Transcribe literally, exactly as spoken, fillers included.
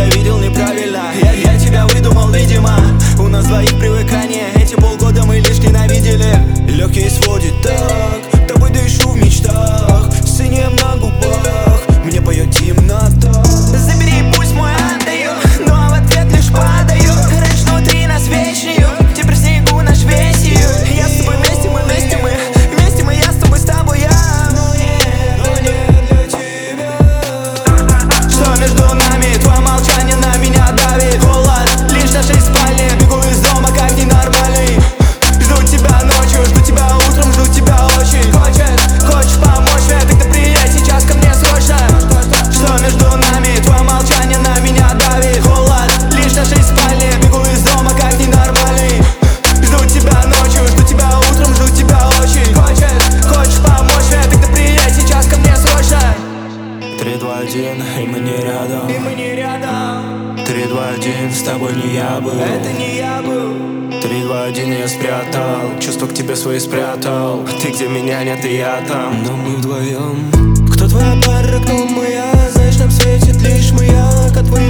тебя видел неправильно. Я, я тебя выдумал, видимо. У нас двоих привыкание. Эти полгода мы лишь ненавидели. Легкие сводит так, тобой дышу в мечтах, с инеем на губах мне поет темнота. Забери, пусть мой отдаю, но в ответ лишь падаю. Раньше внутри нас вечнею, теперь в снегу наш весью. Я с тобой вместе, мы вместе, мы вместе, мы я с тобой, с тобой я. Но нет, но нет для тебя. Что между нами? Твое молчание на меня давит. Холод лишь в нашей спальне. Бегу из дома как ненормальный. Жду тебя ночью, жду тебя утром, жду тебя очень. Хочешь, хочешь помочь мне? Тогда приедь сейчас ко мне срочно. Что между нами? Твое молчание на меня давит. Холод лишь в нашей спальне. Бегу из дома как ненормальный. Жду тебя ночью, жду тебя утром, жду тебя очень. Хочешь, хочешь помочь мне? Тогда приедь сейчас ко мне срочно. Три, два, один, и мы не рядом. И мы не рядом. Три, два, один, с тобой не я был. Это не я был. Три, два, один, я спрятал. Чувства к тебе свои спрятал. Ты где меня нет, и я там. Но мы вдвоем. Кто твоя пара, кто моя? Знаешь, нам светит лишь моя. Как твой